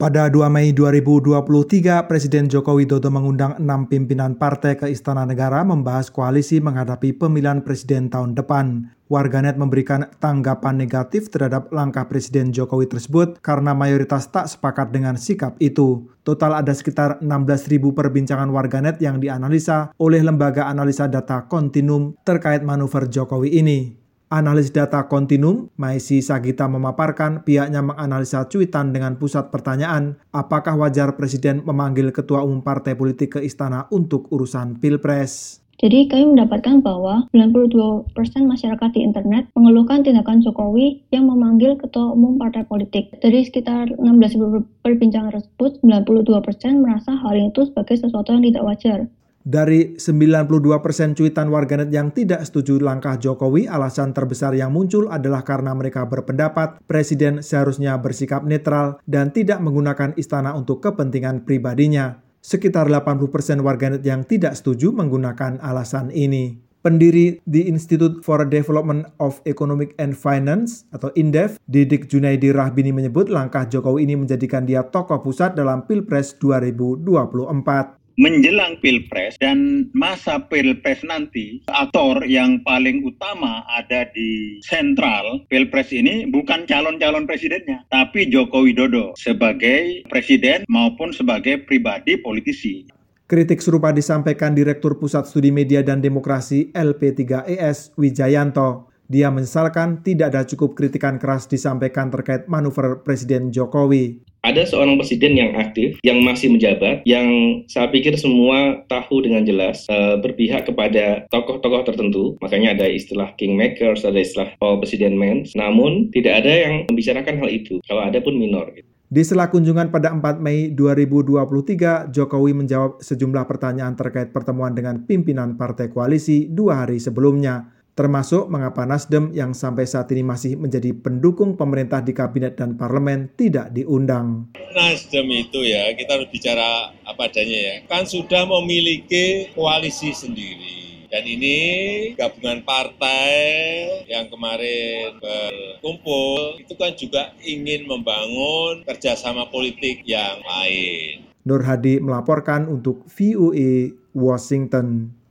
Pada 2 Mei 2023, Presiden Joko Widodo mengundang 6 pimpinan partai ke Istana Negara membahas koalisi menghadapi pemilihan presiden tahun depan. Warganet memberikan tanggapan negatif terhadap langkah Presiden Jokowi tersebut karena mayoritas tak sepakat dengan sikap itu. Total ada sekitar 16.000 perbincangan warganet yang dianalisa oleh lembaga analisa data Kontinum terkait manuver Jokowi ini. Analis data Kontinum, Maisi Sagita memaparkan pihaknya menganalisa cuitan dengan pusat pertanyaan, apakah wajar Presiden memanggil Ketua Umum Partai Politik ke Istana untuk urusan Pilpres. Jadi kami mendapatkan bahwa 92% masyarakat di internet mengeluhkan tindakan Jokowi yang memanggil Ketua Umum Partai Politik. Dari sekitar 16.000 perbincangan tersebut, 92% merasa hal itu sebagai sesuatu yang tidak wajar. Dari 92% cuitan warganet yang tidak setuju langkah Jokowi, alasan terbesar yang muncul adalah karena mereka berpendapat Presiden seharusnya bersikap netral dan tidak menggunakan istana untuk kepentingan pribadinya. Sekitar 80% warganet yang tidak setuju menggunakan alasan ini. Pendiri The Institute for Development of Economic and Finance atau INDEF, Didik Junaidi Rahbini menyebut langkah Jokowi ini menjadikan dia tokoh pusat dalam Pilpres 2024. Menjelang Pilpres dan masa Pilpres nanti, aktor yang paling utama ada di sentral Pilpres ini bukan calon-calon presidennya, tapi Joko Widodo sebagai presiden maupun sebagai pribadi politisi. Kritik serupa disampaikan Direktur Pusat Studi Media dan Demokrasi LP3ES Wijayanto. Dia menyesalkan tidak ada cukup kritikan keras disampaikan terkait manuver Presiden Jokowi. Ada seorang presiden yang aktif, yang masih menjabat, yang saya pikir semua tahu dengan jelas berpihak kepada tokoh-tokoh tertentu. Makanya ada istilah kingmakers, ada istilah president man. Namun tidak ada yang membicarakan hal itu. Kalau ada pun minor. Di sela kunjungan pada 4 Mei 2023, Jokowi menjawab sejumlah pertanyaan terkait pertemuan dengan pimpinan partai koalisi 2 hari sebelumnya. Termasuk mengapa Nasdem yang sampai saat ini masih menjadi pendukung pemerintah di kabinet dan parlemen tidak diundang. Nasdem itu ya, kita harus bicara apa adanya ya, kan sudah memiliki koalisi sendiri. Dan ini gabungan partai yang kemarin berkumpul, itu kan juga ingin membangun kerjasama politik yang lain. Nur Hadi melaporkan untuk VOA Washington.